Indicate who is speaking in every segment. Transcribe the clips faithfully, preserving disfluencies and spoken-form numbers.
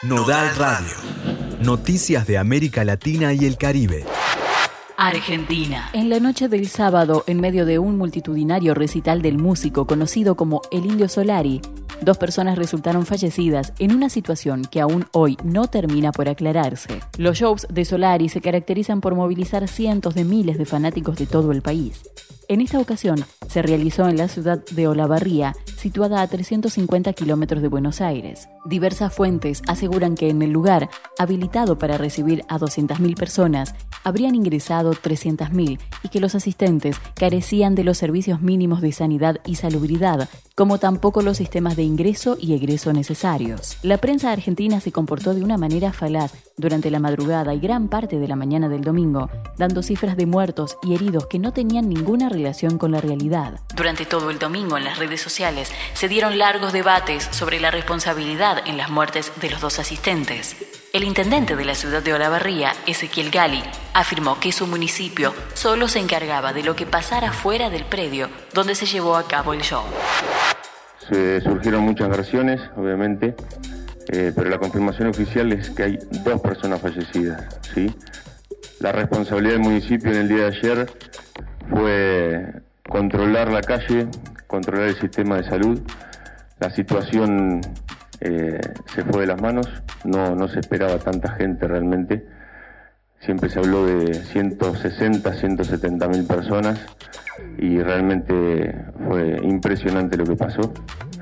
Speaker 1: Nodal Radio. Noticias de América Latina y el Caribe.
Speaker 2: Argentina. En la noche del sábado, en medio de un multitudinario recital del músico conocido como el Indio Solari, dos personas resultaron fallecidas en una situación que aún hoy no termina por aclararse. Los shows de Solari se caracterizan por movilizar cientos de miles de fanáticos de todo el país. En esta ocasión se realizó en la ciudad de Olavarría, situada a trescientos cincuenta kilómetros de Buenos Aires. Diversas fuentes aseguran que en el lugar, habilitado para recibir a doscientas mil personas, habrían ingresado trescientas mil y que los asistentes carecían de los servicios mínimos de sanidad y salubridad, como tampoco los sistemas de ingreso y egreso necesarios. La prensa argentina se comportó de una manera falaz durante la madrugada y gran parte de la mañana del domingo, dando cifras de muertos y heridos que no tenían ninguna relación con la realidad. Durante todo el domingo en las redes sociales se dieron largos debates sobre la responsabilidad en las muertes de los dos asistentes. El intendente de la ciudad de Olavarría, Ezequiel Gali, afirmó que su municipio solo se encargaba de lo que pasara fuera del predio donde se llevó a cabo el show.
Speaker 3: Se surgieron muchas versiones, obviamente, eh, pero la confirmación oficial es que hay dos personas fallecidas, ¿sí? La responsabilidad del municipio en el día de ayer fue controlar la calle, controlar el sistema de salud. La situación eh, se fue de las manos, no, no se esperaba tanta gente realmente. Siempre se habló de ciento sesenta, ciento setenta mil personas y realmente fue impresionante lo que pasó.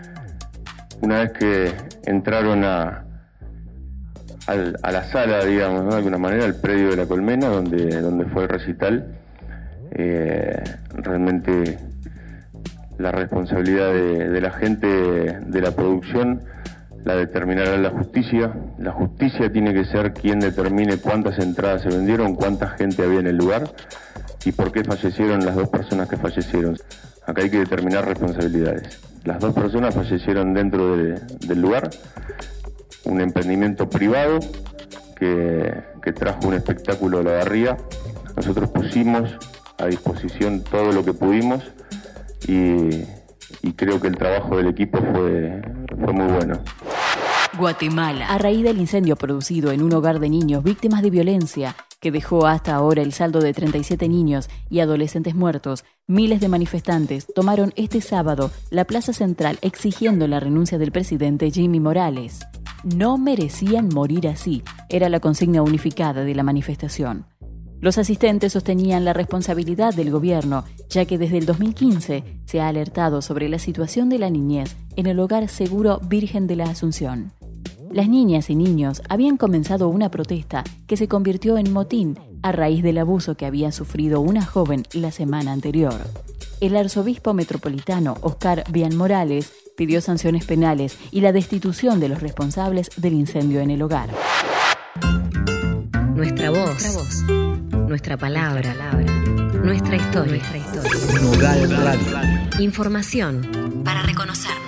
Speaker 3: Una vez que entraron a, a, a la sala, digamos, ¿no? de alguna manera, al predio de la Colmena, donde, donde fue el recital, eh, realmente la responsabilidad de, de la gente de la producción la determinará la justicia. La justicia tiene que ser quien determine cuántas entradas se vendieron, cuánta gente había en el lugar y por qué fallecieron las dos personas que fallecieron. Acá hay que determinar responsabilidades. Las dos personas fallecieron dentro de, del lugar, un emprendimiento privado que, que trajo un espectáculo a Olavarría. Nosotros pusimos a disposición todo lo que pudimos y, y creo que el trabajo del equipo fue, fue muy bueno.
Speaker 2: Guatemala. A raíz del incendio producido en un hogar de niños víctimas de violencia, que dejó hasta ahora el saldo de treinta y siete niños y adolescentes muertos, miles de manifestantes tomaron este sábado la plaza central exigiendo la renuncia del presidente Jimmy Morales. No merecían morir así, era la consigna unificada de la manifestación. Los asistentes sostenían la responsabilidad del gobierno, ya que desde el dos mil quince se ha alertado sobre la situación de la niñez en el Hogar Seguro Virgen de la Asunción. Las niñas y niños habían comenzado una protesta que se convirtió en motín a raíz del abuso que había sufrido una joven la semana anterior. El arzobispo metropolitano Oscar Bian Morales pidió sanciones penales y la destitución de los responsables del incendio en el hogar.
Speaker 4: Nuestra voz, nuestra, voz, nuestra palabra, nuestra, nuestra historia. Nuestra historia.
Speaker 1: Nodal Radio.
Speaker 4: Información para reconocernos.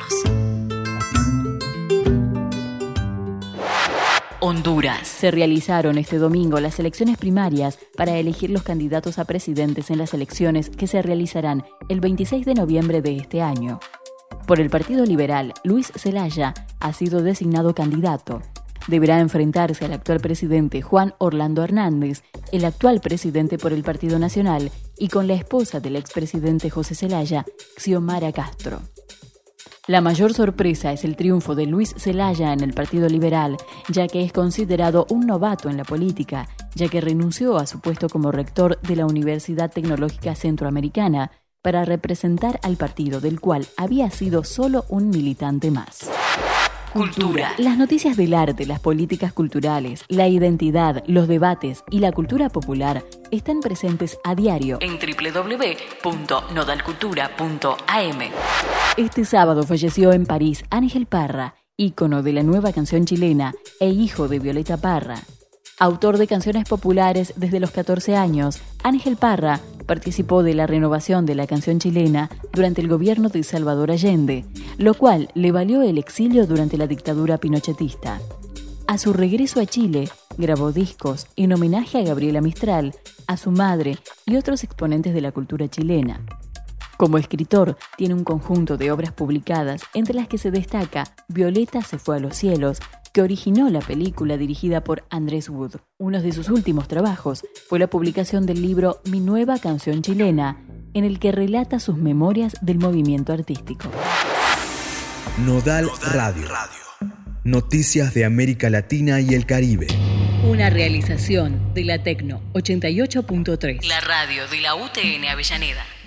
Speaker 2: Honduras. Se realizaron este domingo las elecciones primarias para elegir los candidatos a presidentes en las elecciones que se realizarán el veintiséis de noviembre de este año. Por el Partido Liberal, Luis Zelaya ha sido designado candidato. Deberá enfrentarse al actual presidente Juan Orlando Hernández, el actual presidente por el Partido Nacional, y con la esposa del expresidente José Zelaya, Xiomara Castro. La mayor sorpresa es el triunfo de Luis Zelaya en el Partido Liberal, ya que es considerado un novato en la política, ya que renunció a su puesto como rector de la Universidad Tecnológica Centroamericana para representar al partido del cual había sido solo un militante más. Cultura. Las noticias del arte, las políticas culturales, la identidad, los debates y la cultura popular están presentes a diario en doble u doble u doble u punto nodal cultura punto a m. Este sábado falleció en París Ángel Parra, ícono de la nueva canción chilena e hijo de Violeta Parra. Autor de canciones populares desde los catorce años, Ángel Parra participó de la renovación de la canción chilena durante el gobierno de Salvador Allende, lo cual le valió el exilio durante la dictadura pinochetista. A su regreso a Chile, grabó discos en homenaje a Gabriela Mistral, a su madre y otros exponentes de la cultura chilena. Como escritor, tiene un conjunto de obras publicadas, entre las que se destaca Violeta se fue a los cielos, que originó la película dirigida por Andrés Wood. Uno de sus últimos trabajos fue la publicación del libro Mi nueva canción chilena, en el que relata sus memorias del movimiento artístico.
Speaker 1: Nodal Radio. Noticias de América Latina y el Caribe.
Speaker 2: Una realización de la Tecno ochenta y ocho punto tres. La radio de la U T N Avellaneda.